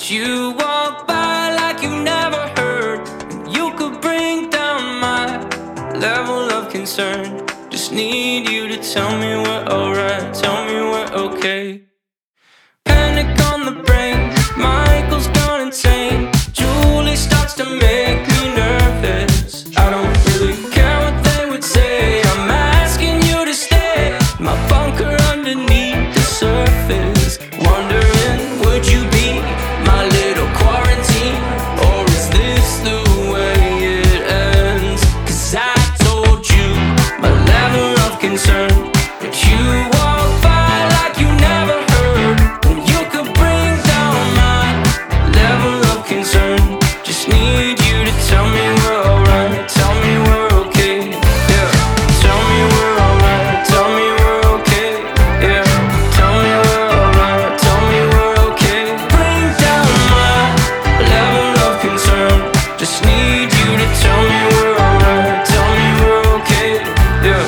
but you walk by like you never heard. And you could bring down my level of concern. Just need you to tell me we're alright, tell me we're okay. Panic on the brain, Michael's gone insane. Julie starts to make me nervous. I don't really care what they would say. I'm asking you to stay. My bunker underneath the surface. Wondering, would you be my little quarantine? Or is this the way it ends? 'Cause I told you my level of concern, but you walk by like you never heard. And you could bring down my level of concern. Just need you to tell me we're alright, tell me we're okay, yeah. Tell me we're alright, tell me we're okay, yeah. Tell me we're alright, tell me we're okay. Bring down my level of concern. Just need you to tell me we're alright, tell me we're okay, yeah.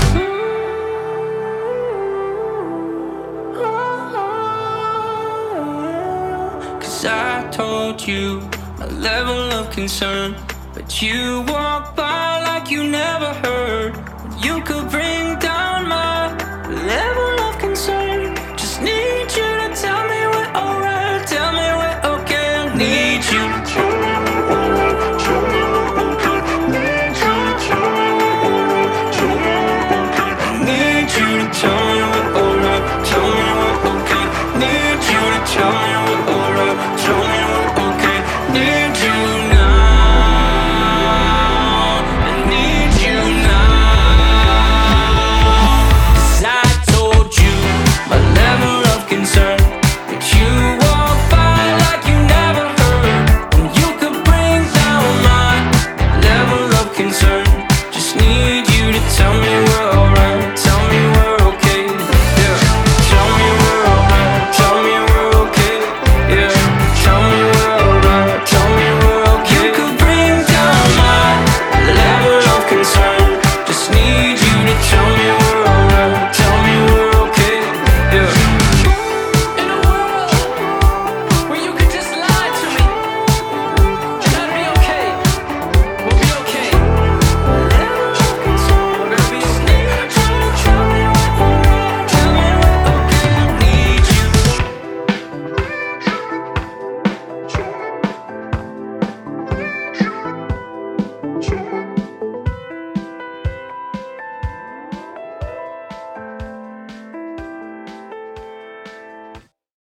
'Cause I told you my level of concern, but you walk by like you never heard. You could bring